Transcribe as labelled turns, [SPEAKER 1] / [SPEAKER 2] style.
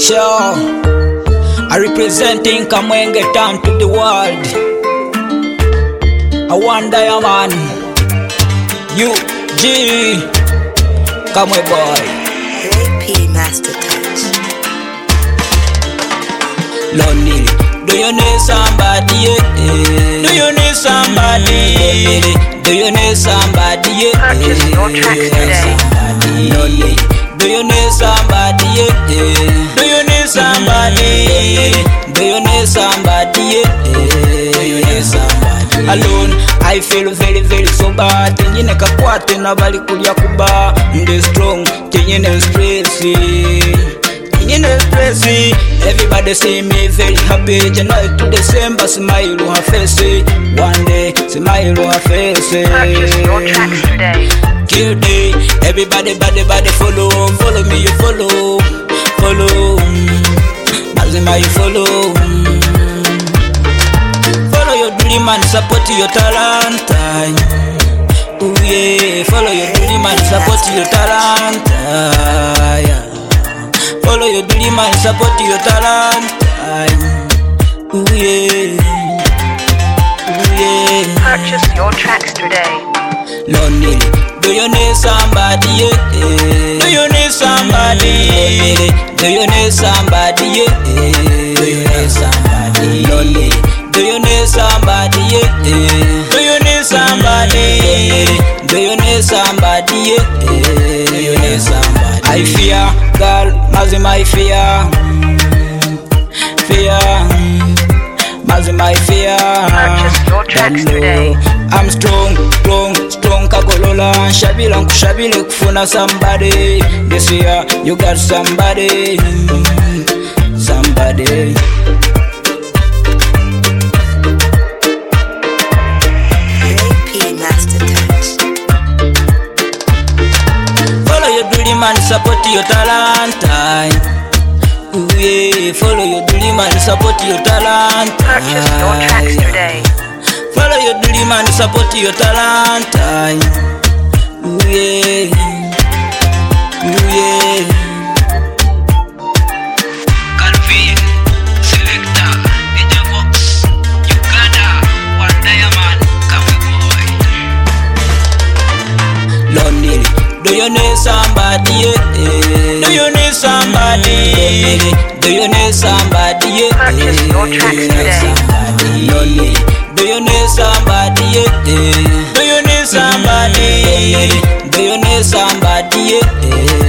[SPEAKER 1] Sure, I representing Kamwenge town to the world. I want Diamond, UG, Kamwe boy.
[SPEAKER 2] AP Master Touch.
[SPEAKER 1] Lonely, do you need somebody? Do you need somebody? Do you need somebody?
[SPEAKER 2] Purchase your tracks today.
[SPEAKER 1] Lonely, do you need somebody? Do you need somebody? Do you need somebody? Do you need somebody? Alone, I feel very very so bad. Tenyine kakwate na bali kulya kuba. Ndi strong, tenyine stressy. Tenyine stressy. Everybody see me very happy. January to December, smile on her face. One day, smile on her face.
[SPEAKER 2] Purchase your tracks today.
[SPEAKER 1] Kill day, everybody, body, follow me, you follow. Mazima, you follow. Follow your dream and support your talent. Ooh yeah, follow your dream and support your talent. Yeah. Follow your dream and support your talent. Ooh yeah, ooh yeah.
[SPEAKER 2] Purchase your tracks today.
[SPEAKER 1] Lonely, do you need somebody? Do you need somebody? Do you need somebody? Do you need somebody? Lonely, do you need somebody? Do you need somebody? Do you need somebody? Do you need somebody? I fear, girl, Mazima, I fear, Mazima, I fear.
[SPEAKER 2] Purchase your tracks today.
[SPEAKER 1] I'm strong, kagolola. Shabile kufuna somebody. This year you got somebody.
[SPEAKER 2] AP Master Touch.
[SPEAKER 1] Follow your dream and support your talent. Ooh yeah, follow your dream and support your talent.
[SPEAKER 2] Purchase your tracks today.
[SPEAKER 1] Follow your dream and support your talent. Ooh yeah, ooh yeah. Calvin, Selector, Ejevox, Uganda, One Diamond, Kamwe boy. Lonely, do you need somebody? Do you need somebody? Do you need somebody?
[SPEAKER 2] Purchase your tracks today.
[SPEAKER 1] Lonely, do you need somebody? Do you need somebody? Do you need somebody?